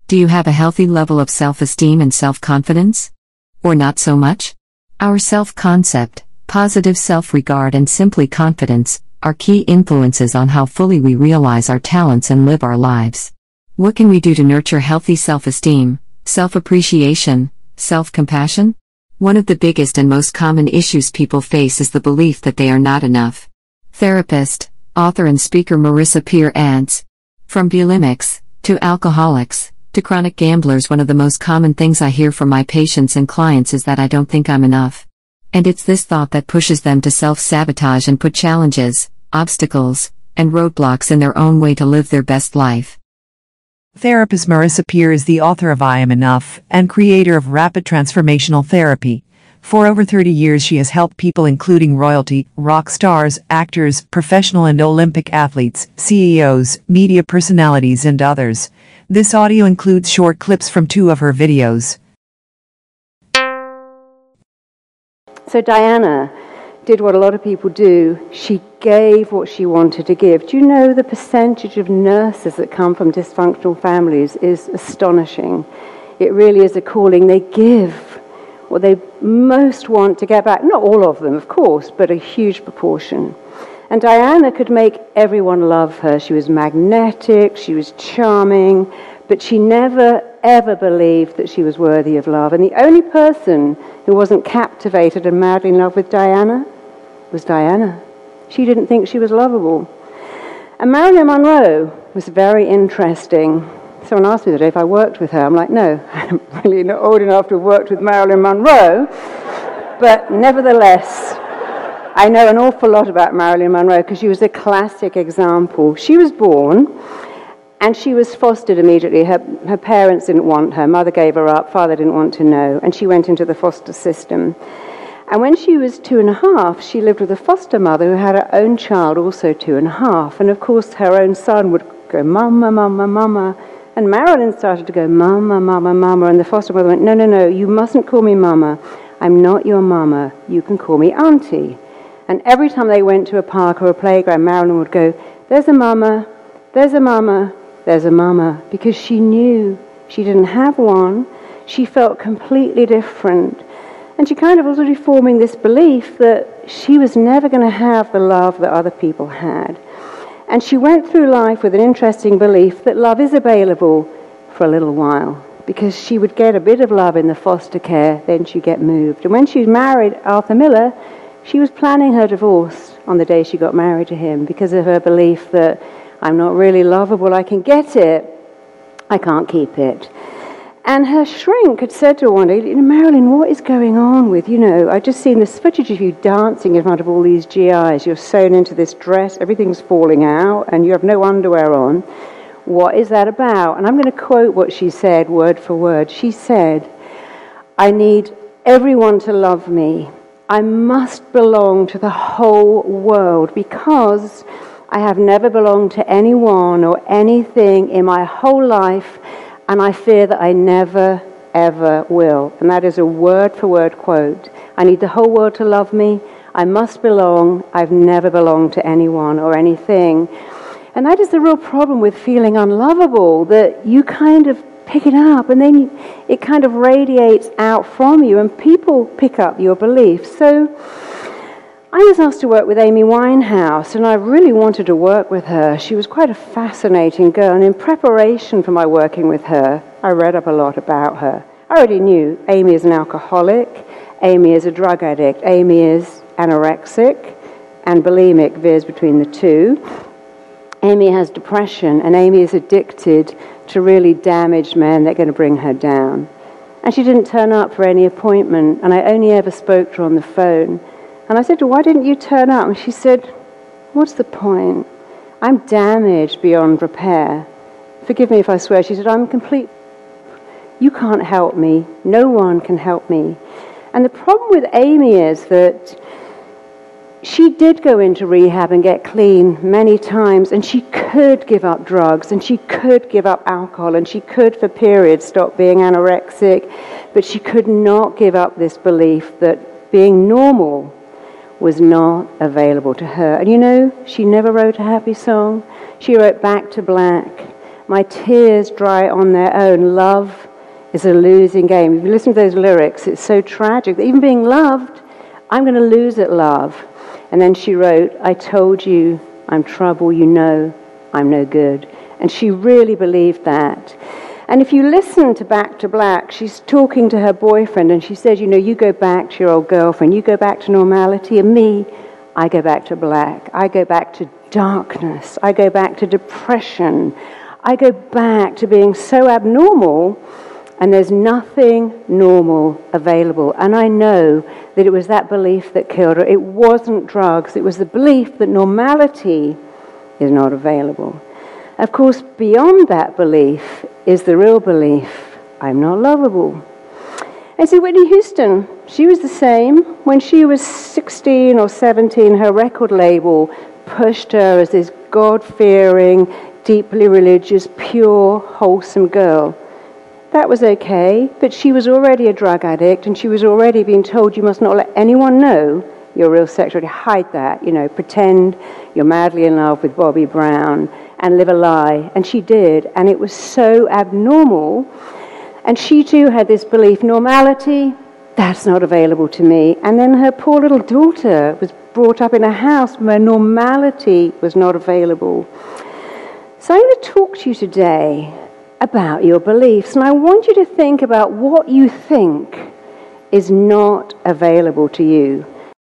Do you have a healthy level of self-esteem and self-confidence? Or not so much? Our self-concept, positive self-regard and simply confidence are key influences on how fully we realize our talents and live our lives. What can we do to nurture healthy self-esteem, self-appreciation, self-compassion? One of the biggest and most common issues people face is the belief that they are not enough. Therapist, author and speaker Marissa Peer adds, "From bulimics, to alcoholics, to chronic gamblers, one of the most common things I hear from my patients and clients is that I don't think I'm enough. And it's this thought that pushes them to self-sabotage and put challenges, obstacles, and roadblocks in their own way to live their best life." Therapist Marissa Peer is the author of I Am Enough and creator of Rapid Transformational Therapy. For over 30 years she has helped people including royalty, rock stars, actors, professional and Olympic athletes, CEOs, media personalities and others. This audio includes short clips from 2 of her videos. So Diana did what a lot of people do. She gave what she wanted to give. Do you know the percentage of nurses that come from dysfunctional families is astonishing? It really is a calling. They give what they most want to get back. Not all of them, of course, but a huge proportion. And Diana could make everyone love her. She was magnetic, she was charming, but she never, ever believed that she was worthy of love. And the only person who wasn't captivated and madly in love with Diana was Diana. She didn't think she was lovable. And Marilyn Monroe was very interesting. Someone asked me the day if I worked with her. I'm like, no, I'm really not old enough to have worked with Marilyn Monroe. But nevertheless, I know an awful lot about Marilyn Monroe because she was a classic example. She was born and she was fostered immediately. Her parents didn't want her. Mother gave her up. Father didn't want to know. And she went into the foster system. And when she was 2.5, she lived with a foster mother who had her own child, also 2.5. And of course, her own son would go, "Mama, mama, mama." And Marilyn started to go, "Mama, mama, mama." And the foster mother went, no, you mustn't call me mama. I'm not your mama. You can call me auntie. And every time they went to a park or a playground, Marilyn would go, "There's a mama, there's a mama, there's a mama." Because she knew she didn't have one. She felt completely different. And she kind of was already forming this belief that she was never going to have the love that other people had. And she went through life with an interesting belief that love is available for a little while, because she would get a bit of love in the foster care, then she'd get moved. And when she married Arthur Miller, she was planning her divorce on the day she got married to him because of her belief that I'm not really lovable, I can get it, I can't keep it. And her shrink had said to her one day, "Marilyn, what is going on with, I've just seen this footage of you dancing in front of all these GIs. You're sewn into this dress, everything's falling out, and you have no underwear on. What is that about?" And I'm going to quote what she said word for word. She said, "I need everyone to love me. I must belong to the whole world because I have never belonged to anyone or anything in my whole life, and I fear that I never, ever will." And that is a word-for-word quote. I need the whole world to love me. I must belong. I've never belonged to anyone or anything. And that is the real problem with feeling unlovable, that you kind of pick it up and then it kind of radiates out from you and people pick up your beliefs. So I was asked to work with Amy Winehouse, and I really wanted to work with her. She was quite a fascinating girl, and in preparation for my working with her, I read up a lot about her. I already knew Amy is an alcoholic, Amy is a drug addict, Amy is anorexic, and bulimic veers between the two. Amy has depression, and Amy is addicted to really damaged men that are going to bring her down. And she didn't turn up for any appointment, and I only ever spoke to her on the phone. And I said to her, "Why didn't you turn up?" And she said, "What's the point? I'm damaged beyond repair. Forgive me if I swear." She said, "I'm complete. You can't help me. No one can help me." And the problem with Amy is that she did go into rehab and get clean many times, and she could give up drugs, and she could give up alcohol, and she could, for periods, stop being anorexic, but she could not give up this belief that being normal was not available to her. And she never wrote a happy song. She wrote Back to Black. My tears dry on their own. Love is a losing game. If you listen to those lyrics, it's so tragic that even being loved, I'm going to lose at love. And then she wrote, I told you I'm trouble, you know I'm no good. And she really believed that. And if you listen to Back to Black, she's talking to her boyfriend and she said, you go back to your old girlfriend, you go back to normality, and me, I go back to black. I go back to darkness. I go back to depression. I go back to being so abnormal, and there's nothing normal available. And I know that it was that belief that killed her. It wasn't drugs. It was the belief that normality is not available. Of course, beyond that belief is the real belief, I'm not lovable. And see, Whitney Houston, she was the same. When she was 16 or 17, her record label pushed her as this God-fearing, deeply religious, pure, wholesome girl. That was okay, but she was already a drug addict, and she was already being told you must not let anyone know your real sexuality. Hide that, pretend you're madly in love with Bobby Brown and live a lie. And she did, and it was so abnormal. And she too had this belief, normality, that's not available to me. And then her poor little daughter was brought up in a house where normality was not available. So I'm going to talk to you today about your beliefs, and I want you to think about what you think is not available to you.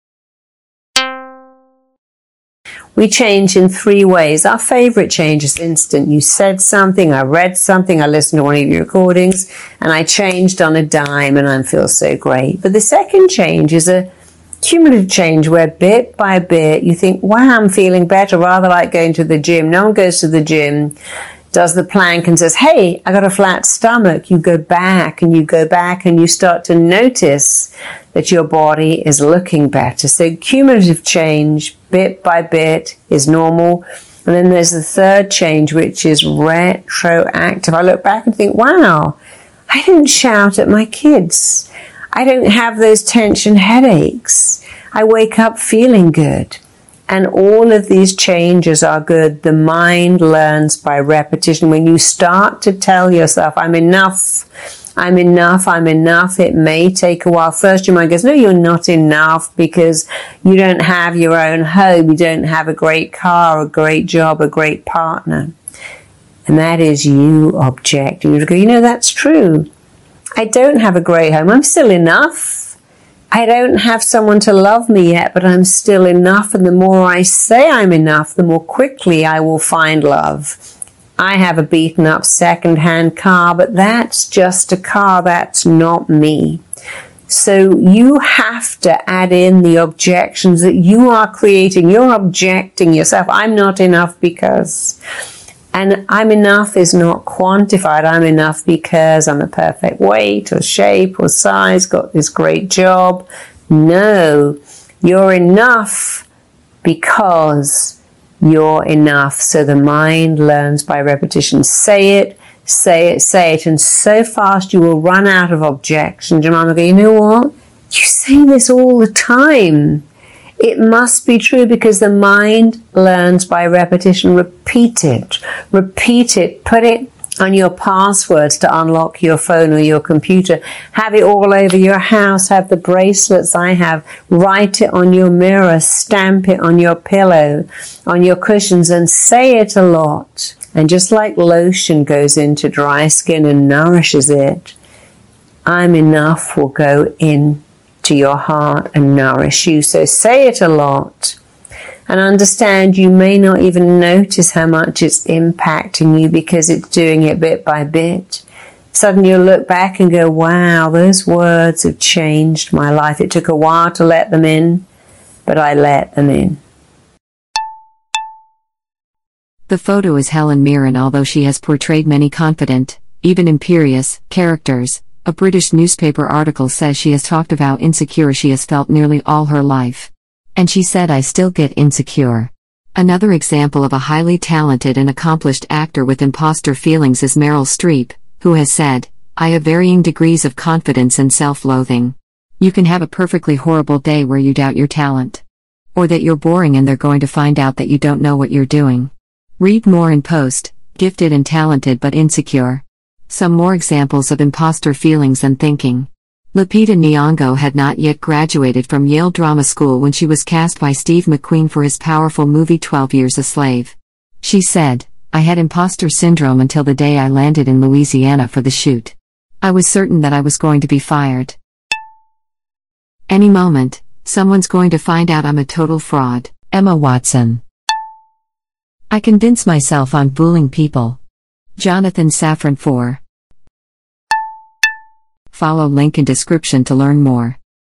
We change in 3 ways. Our favorite change is instant. You said something, I read something, I listened to one of your recordings, and I changed on a dime, and I feel so great. But the second change is a cumulative change where bit by bit you think, wow, I'm feeling better, rather like going to the gym. No one goes to the gym, does the plank and says, hey, I got a flat stomach. You go back and you go back and you start to notice that your body is looking better. So cumulative change, bit by bit, is normal. And then there's the third change, which is retroactive. I look back and think, wow, I didn't shout at my kids. I don't have those tension headaches. I wake up feeling good. And all of these changes are good. The mind learns by repetition. When you start to tell yourself, I'm enough, I'm enough, I'm enough, it may take a while. First your mind goes, no, you're not enough because you don't have your own home, you don't have a great car, a great job, a great partner. And that is you objecting. You go, that's true. I don't have a great home, I'm still enough. I don't have someone to love me yet, but I'm still enough. And the more I say I'm enough, the more quickly I will find love. I have a beaten up second-hand car, but that's just a car. That's not me. So you have to add in the objections that you are creating. You're objecting yourself. I'm not enough because... And I'm enough is not quantified. I'm enough because I'm a perfect weight or shape or size, got this great job. No, you're enough because you're enough. So the mind learns by repetition. Say it, say it, say it. And so fast you will run out of objections. Your mom will go, you know what? You say this all the time. It must be true because the mind learns by repetition. Repeat it. Repeat it. Put it on your passwords to unlock your phone or your computer. Have it all over your house. Have the bracelets I have. Write it on your mirror. Stamp it on your pillow, on your cushions, and say it a lot. And just like lotion goes into dry skin and nourishes it, I'm enough will go in to your heart and nourish you. So say it a lot and understand you may not even notice how much it's impacting you because it's doing it bit by bit. Suddenly you'll look back and go, wow, those words have changed my life. It took a while to let them in, but I let them in. The photo is Helen Mirren. Although she has portrayed many confident, even imperious, characters, a British newspaper article says she has talked of how insecure she has felt nearly all her life. And she said, I still get insecure. Another example of a highly talented and accomplished actor with imposter feelings is Meryl Streep, who has said, I have varying degrees of confidence and self-loathing. You can have a perfectly horrible day where you doubt your talent. Or that you're boring and they're going to find out that you don't know what you're doing. Read more in post. Gifted and talented but insecure. Some more examples of imposter feelings and thinking. Lupita Nyong'o had not yet graduated from Yale Drama School when she was cast by Steve McQueen for his powerful movie 12 Years a Slave. She said, "I had imposter syndrome until the day I landed in Louisiana for the shoot. I was certain that I was going to be fired. Any moment, someone's going to find out I'm a total fraud." Emma Watson. I convince myself I'm fooling people. Jonathan Safran. 4. Follow link in description to learn more.